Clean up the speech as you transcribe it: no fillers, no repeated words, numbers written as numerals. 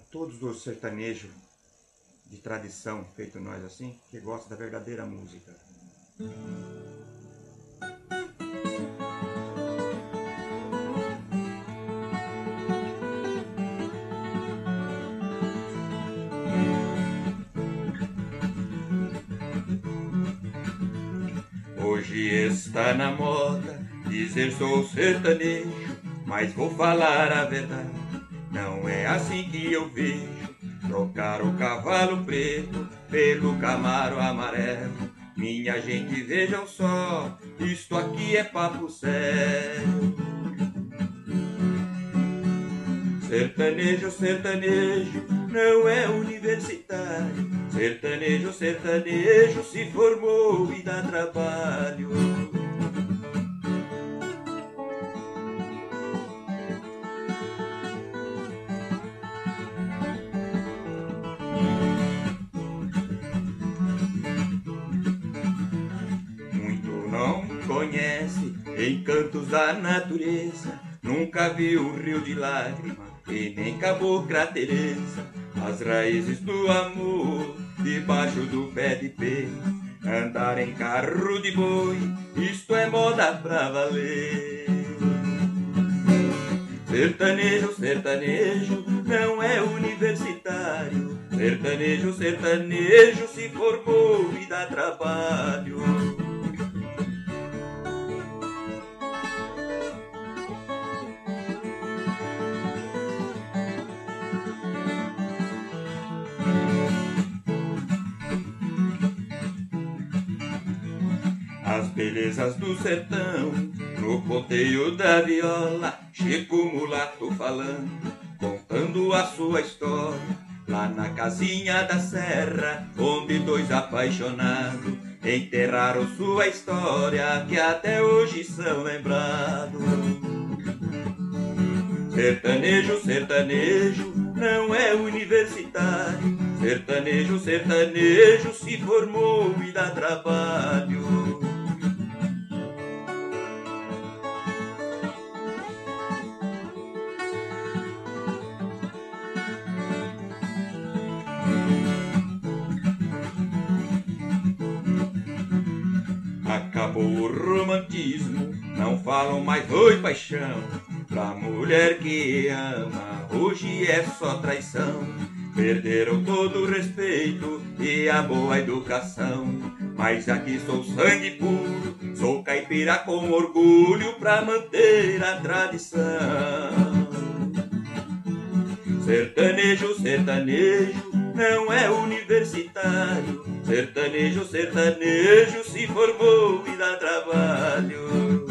todos os sertanejos de tradição, feito nós assim, que gosta da verdadeira música. Hoje está na moda dizer sou sertanejo, mas vou falar a verdade, não é assim que eu vejo. Trocar o cavalo preto pelo camaro amarelo. Minha gente, vejam só, isto aqui é papo sério. Sertanejo, sertanejo, não é universitário. Sertanejo, sertanejo, se formou e dá trabalho. Conhece encantos da natureza, nunca viu um rio de lágrimas e nem cabocla Teresa. As raízes do amor debaixo do pé de pé, andar em carro de boi, isto é moda pra valer. Sertanejo, sertanejo, não é universitário. Sertanejo, sertanejo, se formou e dá trabalho. As belezas do sertão, no ponteio da viola, Chico Mulato falando, contando a sua história. Lá na casinha da serra, onde dois apaixonados enterraram sua história, que até hoje são lembrados. Sertanejo, sertanejo, não é universitário. Sertanejo, sertanejo, se formou e dá trabalho. Acabou o romantismo, não falam mais oi paixão. Pra mulher que ama, hoje é só traição. Perderam todo o respeito e a boa educação. Mas aqui sou sangue puro, sou caipira com orgulho pra manter a tradição. Sertanejo, sertanejo, não é universitário. Sertanejo, sertanejo, se formou e dá trabalho.